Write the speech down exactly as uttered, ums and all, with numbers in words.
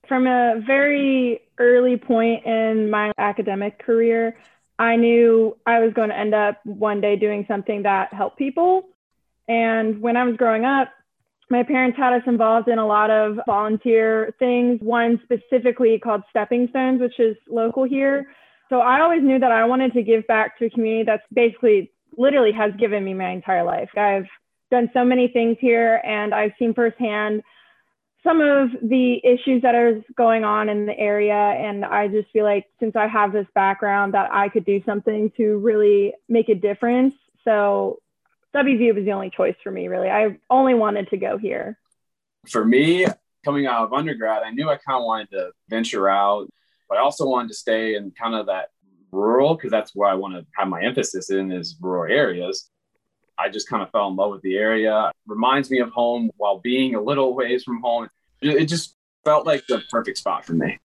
From a very early point in my academic career, I knew I was going to end up one day doing something that helped people. And when I was growing up, my parents had us involved in a lot of volunteer things, one specifically called Stepping Stones, which is local here. So I always knew that I wanted to give back to a community that's basically literally has given me my entire life. I've done so many things here and I've seen firsthand some of the issues that are going on in the area. And I just feel like since I have this background that I could do something to really make a difference. So W V U was the only choice for me, really. I only wanted to go here. For me, coming out of undergrad, I knew I kind of wanted to venture out, but I also wanted to stay in kind of that rural, because that's where I want to have my emphasis in is rural areas. I just kind of fell in love with the area. It reminds me of home while being a little ways from home. It just felt like the perfect spot for me.